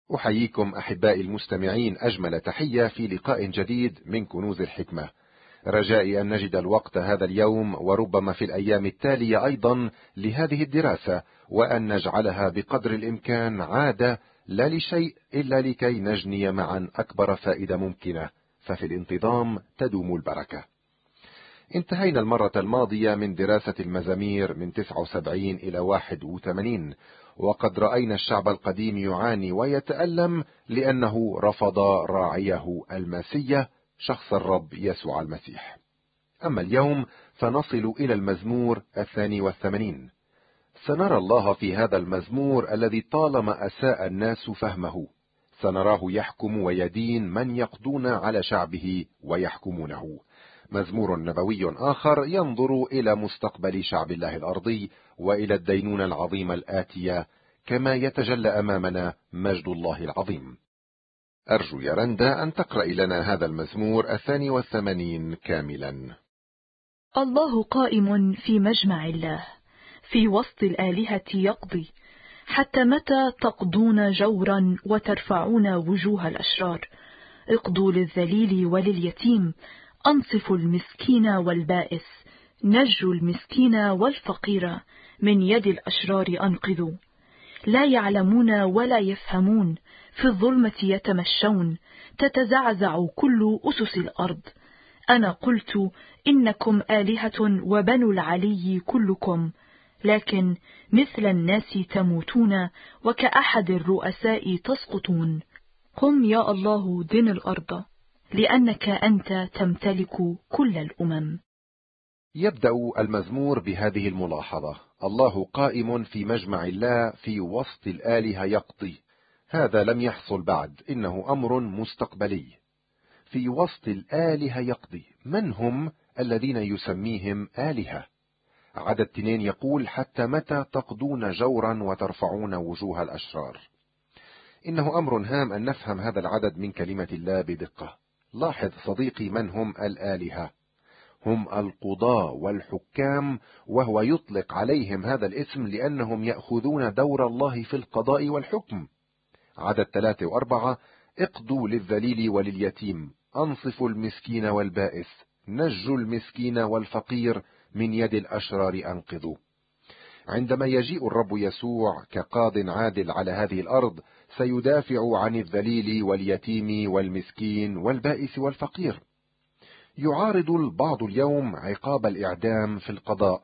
أحييكم أحبائي المستمعين أجمل تحية في لقاء جديد من كنوز الحكمة. رجائي أن نجد الوقت هذا اليوم وربما في الأيام التالية أيضا لهذه الدراسة، وأن نجعلها بقدر الإمكان عادة، لا لشيء إلا لكي نجني معا أكبر فائدة ممكنة، ففي الانتظام تدوم البركة. انتهينا المرة الماضية من دراسة المزامير من 79 إلى 81، وقد رأينا الشعب القديم يعاني ويتألم لأنه رفض راعيه المسيح شخص الرب يسوع المسيح. أما اليوم فنصل إلى المزمور 82. سنرى الله في هذا المزمور الذي طالما أساء الناس فهمه، سنراه يحكم ويدين من يقضون على شعبه ويحكمونه. مزمور نبوي آخر ينظر إلى مستقبل شعب الله الأرضي وإلى الدينونة العظيمة الآتية، كما يتجلى أمامنا مجد الله العظيم. أرجو يا رندا أن تقرأ لنا هذا المزمور 82 كاملا. الله قائم في مجمع الله، في وسط الآلهة يقضي. حتى متى تقضون جورا وترفعون وجوه الأشرار؟ اقضوا للذليل ولليتيم، أنصفوا المسكين والبائس، نجوا المسكين والفقير، من يد الأشرار أنقذوا. لا يعلمون ولا يفهمون، في الظلمة يتمشون، تتزعزع كل أسس الأرض. أنا قلت إنكم آلهة وبنو العلي كلكم، لكن مثل الناس تموتون وكأحد الرؤساء تسقطون. قم يا الله دن الأرض، لأنك أنت تمتلك كل الأمم. يبدأ المزمور بهذه الملاحظة: الله قائم في مجمع الله، في وسط الآلهة يقضي. هذا لم يحصل بعد، إنه أمر مستقبلي. في وسط الآلهة يقضي. من هم الذين يسميهم آلهة؟ عدد 2 يقول: حتى متى تقضون جورا وترفعون وجوه الأشرار. إنه أمر هام أن نفهم هذا العدد من كلمة الله بدقة. لاحظ صديقي، من هم الآلهة؟ هم القضاة والحكام، وهو يطلق عليهم هذا الاسم لأنهم يأخذون دور الله في القضاء والحكم. عدد 3 و4: اقضوا للذليل ولليتيم، أنصفوا المسكين والبائس، نجوا المسكين والفقير، من يد الأشرار أنقذوا. عندما يجيء الرب يسوع كقاض عادل على هذه الأرض، سيدافع عن الذليل واليتيم والمسكين والبائس والفقير. يعارض البعض اليوم عقاب الإعدام في القضاء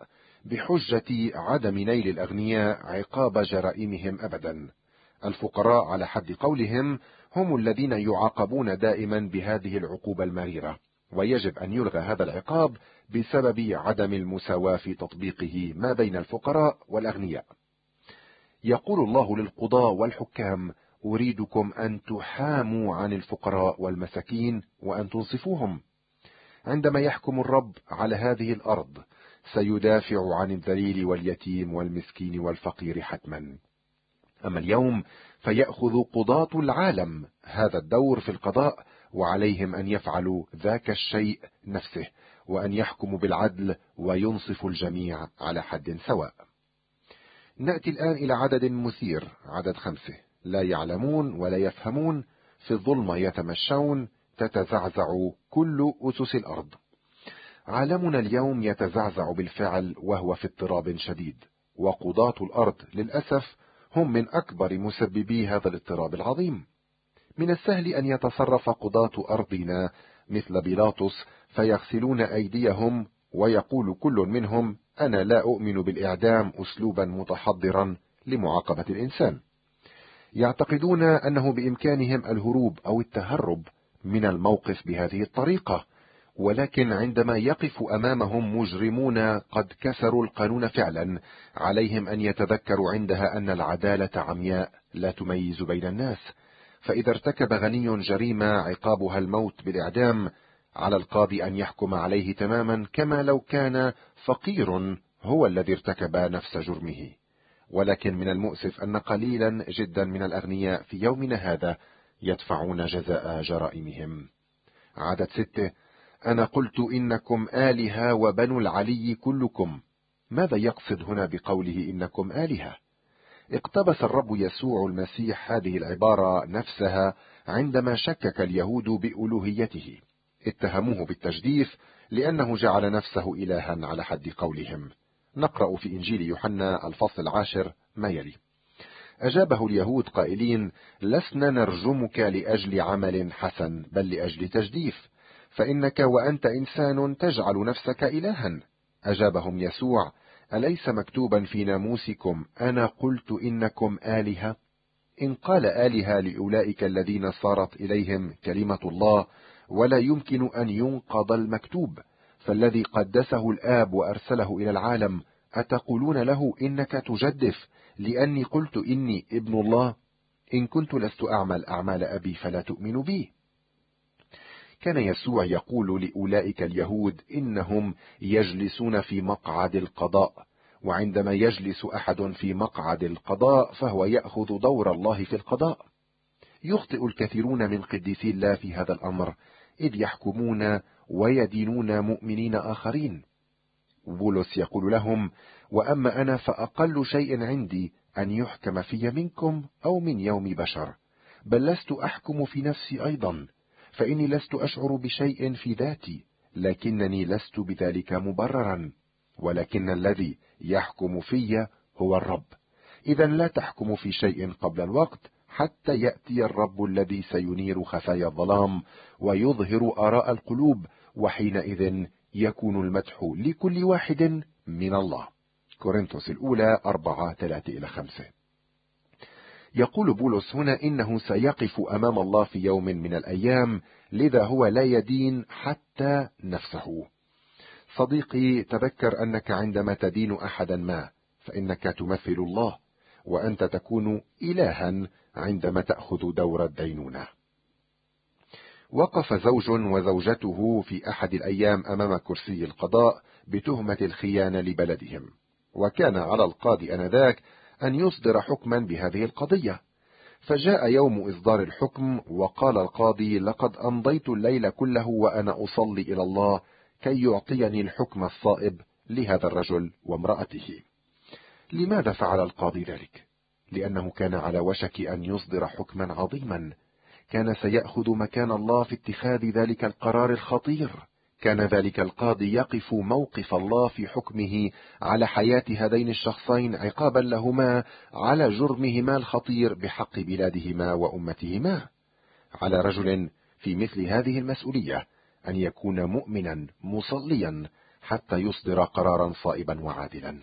بحجة عدم نيل الأغنياء عقاب جرائمهم أبدا. الفقراء على حد قولهم هم الذين يعاقبون دائما بهذه العقوبة المريرة، ويجب أن يلغى هذا العقاب بسبب عدم المساواة في تطبيقه ما بين الفقراء والأغنياء. يقول الله للقضاة والحكام: أريدكم أن تحاموا عن الفقراء والمساكين وأن تنصفوهم. عندما يحكم الرب على هذه الأرض، سيدافع عن الذليل واليتيم والمسكين والفقير حتما. أما اليوم فيأخذ قضاة العالم هذا الدور في القضاء، وعليهم أن يفعلوا ذاك الشيء نفسه، وأن يحكموا بالعدل وينصفوا الجميع على حد سواء. نأتي الآن إلى عدد مثير، عدد 5: لا يعلمون ولا يفهمون، في الظلمة يتمشون، تتزعزع كل أسس الأرض. عالمنا اليوم يتزعزع بالفعل، وهو في اضطراب شديد، وقضاة الأرض للأسف هم من أكبر مسببي هذا الاضطراب العظيم. من السهل أن يتصرف قضاة أرضنا مثل بيلاطس، فيغسلون أيديهم ويقول كل منهم: أنا لا أؤمن بالإعدام، أسلوبا متحضرا لمعاقبة الإنسان. يعتقدون أنه بإمكانهم الهروب أو التهرب من الموقف بهذه الطريقة، ولكن عندما يقف أمامهم مجرمون قد كسروا القانون فعلا، عليهم أن يتذكروا عندها أن العدالة عمياء لا تميز بين الناس. فإذا ارتكب غني جريمة عقابها الموت بالإعدام، على القاضي أن يحكم عليه تماما كما لو كان فقير هو الذي ارتكب نفس جرمه. ولكن من المؤسف أن قليلا جدا من الأغنياء في يومنا هذا يدفعون جزاء جرائمهم. عدد 6: أنا قلت إنكم آلهة وبنو العلي كلكم. ماذا يقصد هنا بقوله إنكم آلهة؟ اقتبس الرب يسوع المسيح هذه العبارة نفسها عندما شكك اليهود بألوهيته. اتهموه بالتجديف لأنه جعل نفسه إلها على حد قولهم. نقرأ في إنجيل يوحنا الفصل 10 ما يلي: أجابه اليهود قائلين: لسنا نرجمك لأجل عمل حسن، بل لأجل تجديف، فإنك وأنت إنسان تجعل نفسك إلها. أجابهم يسوع: أليس مكتوبا في ناموسكم: أنا قلت إنكم آلهة؟ إن قال آلهة لأولئك الذين صارت إليهم كلمة الله، ولا يمكن أن ينقض المكتوب، فالذي قدسه الآب وأرسله إلى العالم أتقولون له إنك تجدف لأني قلت إني ابن الله؟ إن كنت لست أعمل أعمال أبي فلا تؤمنوا بي. كان يسوع يقول لأولئك اليهود إنهم يجلسون في مقعد القضاء، وعندما يجلس أحد في مقعد القضاء فهو يأخذ دور الله في القضاء. يخطئ الكثيرون من قديسي الله في هذا الأمر، إذ يحكمون ويدينون مؤمنين آخرين. بولس يقول لهم: وأما أنا فأقل شيء عندي أن يحكم في منكم أو من يوم بشر، بل لست أحكم في نفسي أيضا، فإني لست أشعر بشيء في ذاتي، لكنني لست بذلك مبررا، ولكن الذي يحكم في هو الرب. إذا لا تحكم في شيء قبل الوقت، حتى يأتي الرب الذي سينير خفايا الظلام ويظهر آراء القلوب، وحينئذ يكون المدح لكل واحد من الله. كورنثوس الأولى 4:3-5. يقول بولس هنا إنه سيقف أمام الله في يوم من الأيام، لذا هو لا يدين حتى نفسه. صديقي، تذكر أنك عندما تدين أحدا ما فإنك تمثل الله، وأنت تكون إلها عندما تأخذ دور الدينونة. وقف زوج وزوجته في أحد الأيام أمام كرسي القضاء بتهمة الخيانة لبلدهم، وكان على القاضي آنذاك أن يصدر حكما بهذه القضية. فجاء يوم إصدار الحكم، وقال القاضي: لقد أمضيت الليل كله وأنا أصلي إلى الله كي يعطيني الحكم الصائب لهذا الرجل وامرأته. لماذا فعل القاضي ذلك؟ لأنه كان على وشك أن يصدر حكما عظيما، كان سيأخذ مكان الله في اتخاذ ذلك القرار الخطير. كان ذلك القاضي يقف موقف الله في حكمه على حياة هذين الشخصين عقابا لهما على جرمهما الخطير بحق بلادهما وأمتهما. على رجل في مثل هذه المسؤولية أن يكون مؤمنا مصليا حتى يصدر قرارا صائبا وعادلا.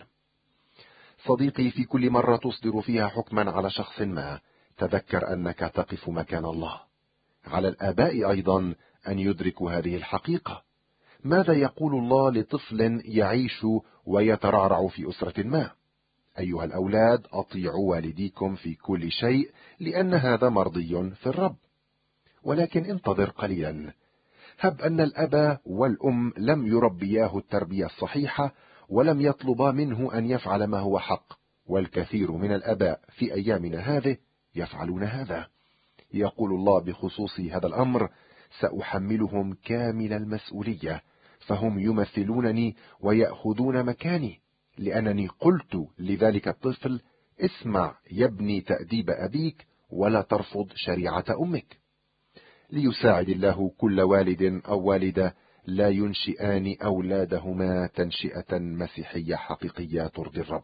صديقي، في كل مرة تصدر فيها حكما على شخص ما، تذكر أنك تقف مكان الله. على الآباء أيضا أن يدركوا هذه الحقيقة. ماذا يقول الله لطفل يعيش ويترعرع في أسرة ما؟ أيها الأولاد، أطيعوا والديكم في كل شيء، لأن هذا مرضي في الرب. ولكن انتظر قليلا. هب أن الأب والأم لم يربياه التربية الصحيحة، ولم يطلبا منه أن يفعل ما هو حق، والكثير من الآباء في أيامنا هذه يفعلون هذا. يقول الله بخصوص هذا الأمر: سأحملهم كامل المسؤولية، فهم يمثلونني ويأخذون مكاني، لأنني قلت لذلك الطفل: اسمع يا ابني تأديب أبيك، ولا ترفض شريعة أمك. ليساعد الله كل والد أو والدة لا ينشئان أولادهما تنشئة مسيحية حقيقية ترضي الرب.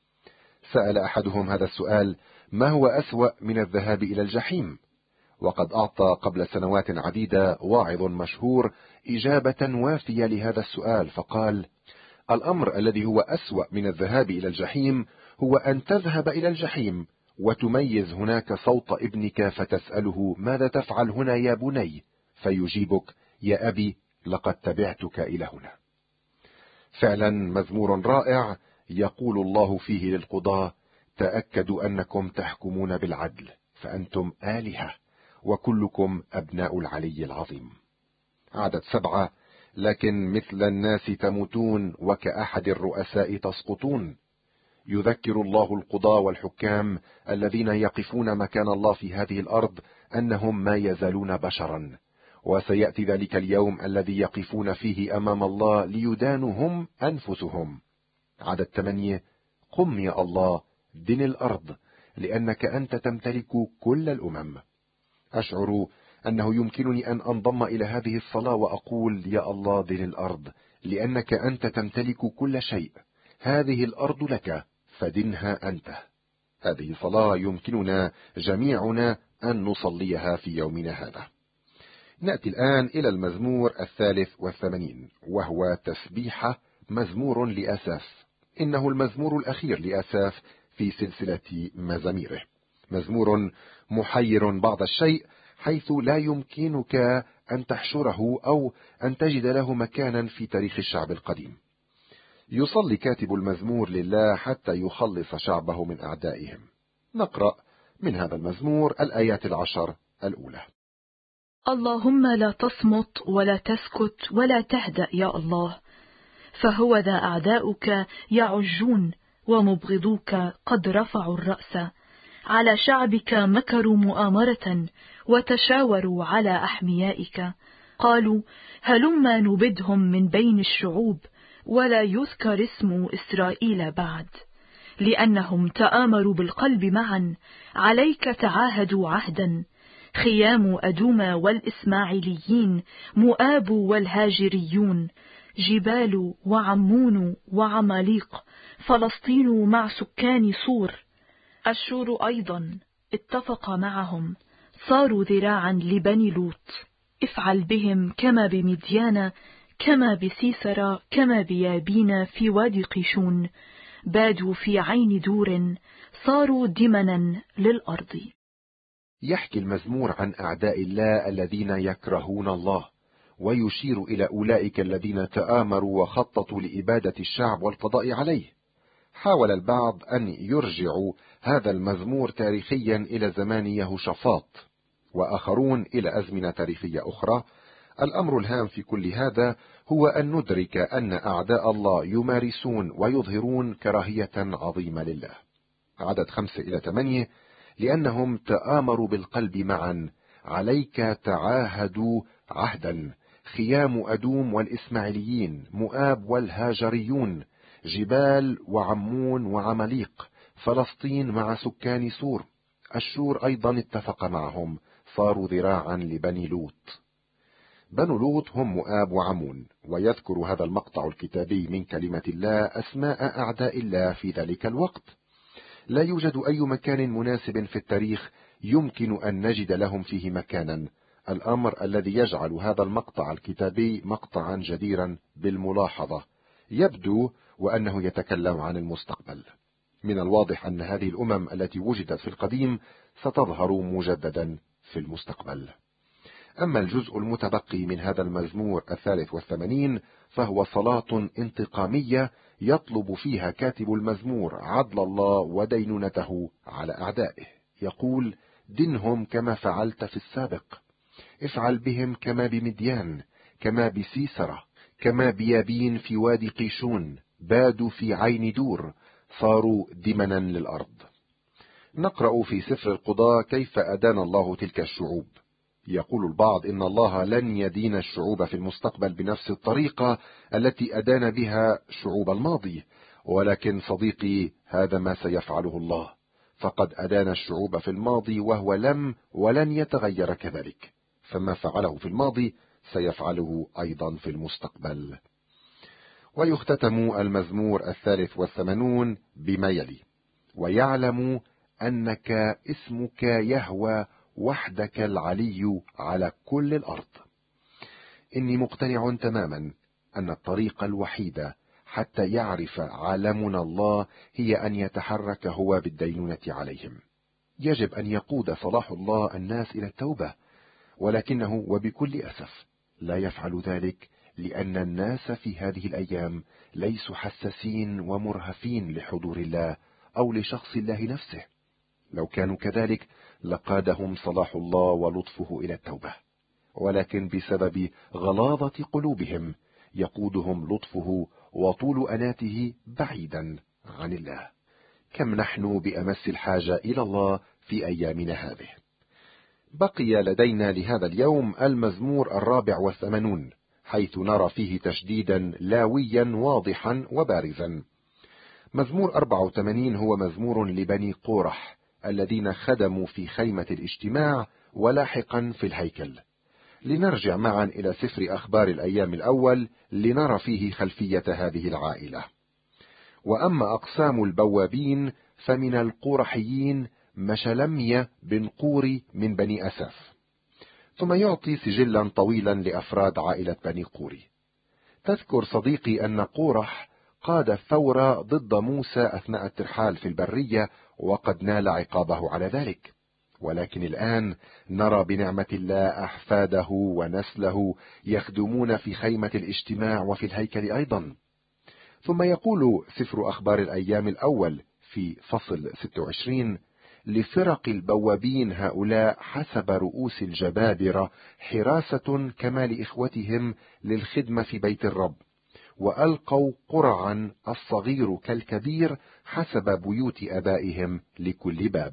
سأل أحدهم هذا السؤال: ما هو أسوأ من الذهاب إلى الجحيم؟ وقد أعطى قبل سنوات عديدة واعظ مشهور إجابة وافية لهذا السؤال، فقال: الأمر الذي هو أسوأ من الذهاب إلى الجحيم هو أن تذهب إلى الجحيم وتميز هناك صوت ابنك فتسأله: ماذا تفعل هنا يا بني؟ فيجيبك: يا أبي لقد تبعتك إلى هنا. فعلا مزمور رائع يقول الله فيه للقضاة: تأكدوا أنكم تحكمون بالعدل، فأنتم آلهة وكلكم أبناء العلي العظيم. عدد 7: لكن مثل الناس تموتون وكأحد الرؤساء تسقطون. يذكر الله القضاة والحكام الذين يقفون مكان الله في هذه الأرض أنهم ما يزالون بشرا، وسيأتي ذلك اليوم الذي يقفون فيه أمام الله ليدانوا هم أنفسهم. عدد 8: قم يا الله، دن الأرض، لأنك أنت تمتلك كل الأمم. أشعر أنه يمكنني أن أنضم إلى هذه الصلاة وأقول: يا الله دين الأرض، لأنك أنت تمتلك كل شيء، هذه الأرض لك فدنها أنت. هذه صلاة يمكننا جميعنا أن نصليها في يومنا هذا. نأتي الآن إلى المزمور 83، وهو تسبيحة، مزمور لآساف. إنه المزمور الأخير لآساف في سلسلة مزاميره. مزمور محير بعض الشيء، حيث لا يمكنك أن تحشره أو أن تجد له مكانا في تاريخ الشعب القديم. يصلي كاتب المزمور لله حتى يخلص شعبه من أعدائهم. نقرأ من هذا المزمور الآيات 10 الأولى. اللهم لا تصمت ولا تسكت ولا تهدأ يا الله، فهو ذا أعداؤك يعجون ومبغضوك قد رفعوا الرأس، على شعبك مكروا مؤامرة وتشاوروا على أحميائك، قالوا هلما نبدهم من بين الشعوب ولا يذكر اسم إسرائيل بعد، لأنهم تآمروا بالقلب معا، عليك تعاهدوا عهدا، خيام أدوم والإسماعيليين، مؤاب والهاجريون، جبال وعمون وعماليق، فلسطين مع سكان صور، أشور أيضا اتفق معهم، صاروا ذراعا لبني لوط. افعل بهم كما بمديان، كما بسيسرا، كما بيابين في وادي قيشون، بادوا في عين دور، صاروا دمنا للأرض. يحكي المزمور عن أعداء الله الذين يكرهون الله، ويشير إلى أولئك الذين تآمروا وخططوا لإبادة الشعب والقضاء عليه. حاول البعض أن يرجعوا هذا المزمور تاريخيا إلى زمان يهوشافاط، وآخرون إلى أزمنة تاريخية أخرى. الأمر الهام في كل هذا هو أن ندرك أن أعداء الله يمارسون ويظهرون كراهية عظيمة لله. عدد 5-8: لأنهم تآمروا بالقلب معا، عليك تعاهدوا عهدا، خيام أدوم والإسماعيليين، مؤاب والهاجريون، جبال وعمون وعماليق، فلسطين مع سكان صور، أشور أيضا اتفق معهم، صاروا ذراعا لبني لوط. بنو لوط هم مؤاب وعمون، ويذكر هذا المقطع الكتابي من كلمة الله أسماء أعداء الله في ذلك الوقت. لا يوجد أي مكان مناسب في التاريخ يمكن أن نجد لهم فيه مكانا، الأمر الذي يجعل هذا المقطع الكتابي مقطعا جديرا بالملاحظة. يبدو وأنه يتكلم عن المستقبل. من الواضح أن هذه الأمم التي وجدت في القديم ستظهر مجددا في المستقبل. أما الجزء المتبقي من هذا المزمور 83 فهو صلاة انتقامية يطلب فيها كاتب المزمور عدل الله ودينونته على أعدائه. يقول: دنهم كما فعلت في السابق، افعل بهم كما بمديان، كما بسيسرة، كما بيابين في وادي قيشون، بادوا في عين دور، صاروا دمنا للأرض. نقرأ في سفر القضاء كيف أدان الله تلك الشعوب. يقول البعض إن الله لن يدين الشعوب في المستقبل بنفس الطريقة التي أدان بها شعوب الماضي، ولكن صديقي هذا ما سيفعله الله، فقد أدان الشعوب في الماضي وهو ولن يتغير كذلك، فما فعله في الماضي سيفعله أيضا في المستقبل. ويختتم المزمور 83 بما يلي: ويعلم أنك اسمك يهوى وحدك العلي على كل الأرض. إني مقتنع تماما أن الطريقة الوحيدة حتى يعرف عالمنا الله هي أن يتحرك هو بالدينونة عليهم. يجب أن يقود صلاح الله الناس إلى التوبة، ولكنه وبكل أسف لا يفعل ذلك، لأن الناس في هذه الأيام ليسوا حساسين ومرهفين لحضور الله أو لشخص الله نفسه. لو كانوا كذلك لقادهم صلاح الله ولطفه إلى التوبة، ولكن بسبب غلاظة قلوبهم يقودهم لطفه وطول أناته بعيدا عن الله. كم نحن بأمس الحاجة إلى الله في أيامنا هذه. بقي لدينا لهذا اليوم المزمور 84، حيث نرى فيه تشديدا لاويا واضحا وبارزا. مزمور 84 هو مزمور لبني قورح الذين خدموا في خيمة الاجتماع ولاحقا في الهيكل. لنرجع معا إلى سفر أخبار الأيام الأول لنرى فيه خلفية هذه العائلة. وأما أقسام البوابين فمن القورحيين مشلمية بن قوري من بني أساف. ثم يعطي سجلا طويلا لأفراد عائلة بني قوري. تذكر صديقي أن قورح قاد ثورة ضد موسى أثناء الترحال في البرية، وقد نال عقابه على ذلك. ولكن الآن نرى بنعمة الله أحفاده ونسله يخدمون في خيمة الاجتماع وفي الهيكل أيضا. ثم يقول سفر أخبار الأيام الأول في فصل 26: لفرق البوابين هؤلاء حسب رؤوس الجبابرة حراسة كما لإخوتهم للخدمة في بيت الرب، وألقوا قرعا الصغير كالكبير حسب بيوت أبائهم لكل باب.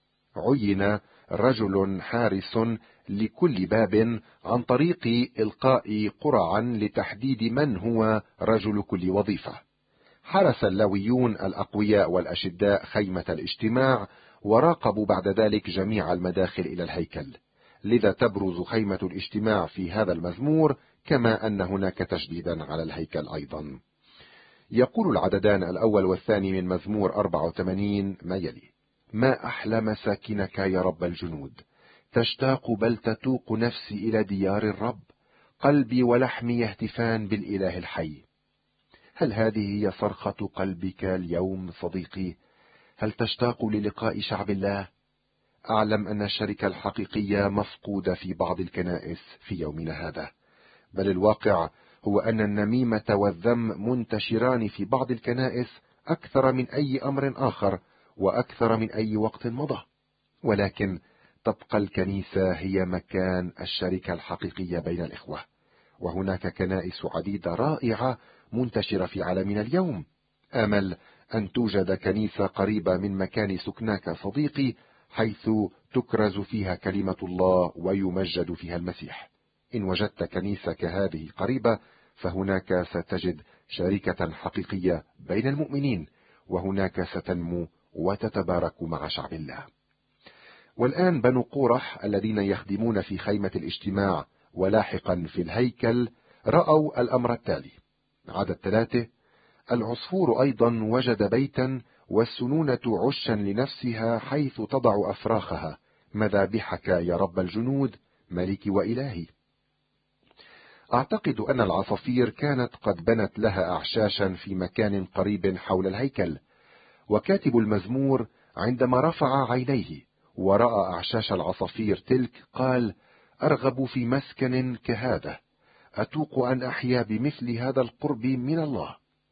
عين رجل حارس لكل باب عن طريق إلقاء قرعا لتحديد من هو رجل كل وظيفة. حرس اللاويون الأقوياء والأشداء خيمة الاجتماع، وراقبوا بعد ذلك جميع المداخل إلى الهيكل. لذا تبرز خيمة الاجتماع في هذا المزمور، كما أن هناك تشديدا على الهيكل أيضا. يقول العددان الأول والثاني من مزمور 84 ما يلي: ما أحلى مساكنك يا رب الجنود، تشتاق بل تتوق نفسي إلى ديار الرب، قلبي ولحمي يهتفان بالإله الحي. هل هذه هي صرخة قلبك اليوم صديقي؟ هل تشتاق للقاء شعب الله؟ أعلم أن الشركة الحقيقية مفقودة في بعض الكنائس في يومنا هذا، بل الواقع هو أن النميمة والذم منتشران في بعض الكنائس أكثر من أي أمر آخر وأكثر من أي وقت مضى. ولكن تبقى الكنيسة هي مكان الشركة الحقيقية بين الإخوة، وهناك كنائس عديدة رائعة منتشرة في عالمنا اليوم. آمل أن توجد كنيسة قريبة من مكان سكناك صديقي، حيث تكرز فيها كلمة الله ويمجد فيها المسيح. إن وجدت كنيسة كهذه قريبة، فهناك ستجد شركة حقيقية بين المؤمنين، وهناك ستنمو وتتبارك مع شعب الله. والآن بنو قورح الذين يخدمون في خيمة الاجتماع ولاحقا في الهيكل رأوا الأمر التالي. عدد 3: العصفور أيضا وجد بيتا، والسنونة عشا لنفسها حيث تضع أفراخها، مذابحك يا رب الجنود ملكي وإلهي. أعتقد أن العصافير كانت قد بنت لها أعشاشا في مكان قريب حول الهيكل، وكاتب المزمور عندما رفع عينيه ورأى أعشاش العصافير تلك قال: أرغب في مسكن كهذا، أتوق أن أحيا بمثل هذا القرب من الله.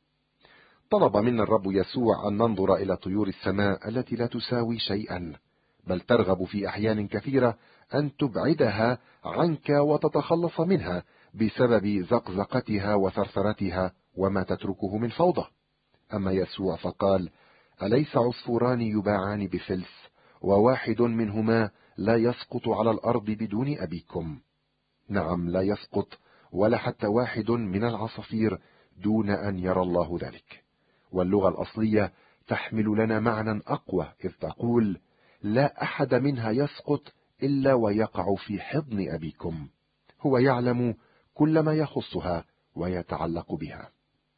طلب منا الرب يسوع أن ننظر إلى طيور السماء التي لا تساوي شيئا، بل ترغب في أحيان كثيرة أن تبعدها عنك وتتخلص منها بسبب زقزقتها وثرثرتها وما تتركه من فوضى. أما يسوع فقال: أليس عصفوران يباعان بفلس، وواحد منهما لا يسقط على الأرض بدون أبيكم؟ نعم، لا يسقط ولا حتى واحد من العصافير دون أن يرى الله ذلك. واللغة الأصلية تحمل لنا معنى أقوى، إذ تقول: لا أحد منها يسقط إلا ويقع في حضن أبيكم، هو يعلم كل ما يخصها ويتعلق بها.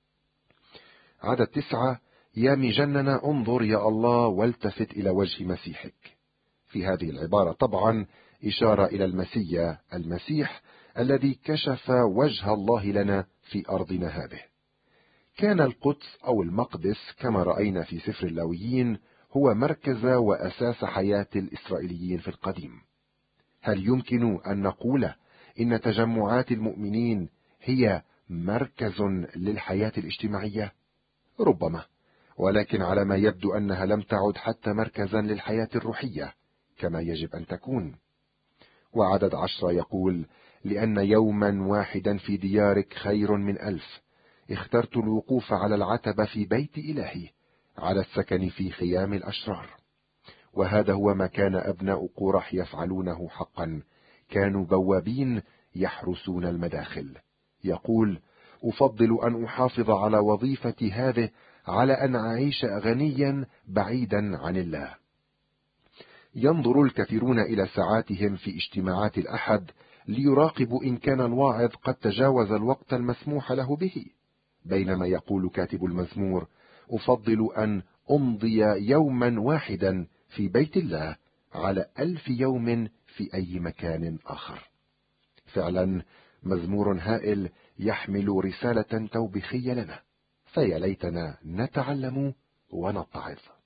عدد 9: يا مجنن انظر يا الله والتفت إلى وجه مسيحك. في هذه العبارة طبعا إشارة إلى المسيح الذي كشف وجه الله لنا في أرضنا هذه. كان القدس أو المقدس كما رأينا في سفر اللاويين هو مركز وأساس حياة الإسرائيليين في القديم. هل يمكن أن نقول إن تجمعات المؤمنين هي مركز للحياة الاجتماعية؟ ربما، ولكن على ما يبدو أنها لم تعد حتى مركزا للحياة الروحية كما يجب أن تكون. وعدد 10 يقول: لأن يوما واحدا في ديارك خير من 1000. اخترت الوقوف على العتبة في بيت إلهي، على السكن في خيام الأشرار. وهذا هو ما كان أبناء قورح يفعلونه حقا، كانوا بوابين يحرسون المداخل. يقول: أفضل أن أحافظ على وظيفتي هذه على أن أعيش غنيا بعيدا عن الله. ينظر الكثيرون إلى ساعاتهم في اجتماعات الأحد ليراقبوا إن كان الواعظ قد تجاوز الوقت المسموح له به، بينما يقول كاتب المزمور: أفضل أن أمضي يوما واحدا في بيت الله على 1000 يوم في أي مكان آخر. فعلا مزمور هائل يحمل رسالة توبيخية لنا، فيا ليتنا نتعلم ونتعظ.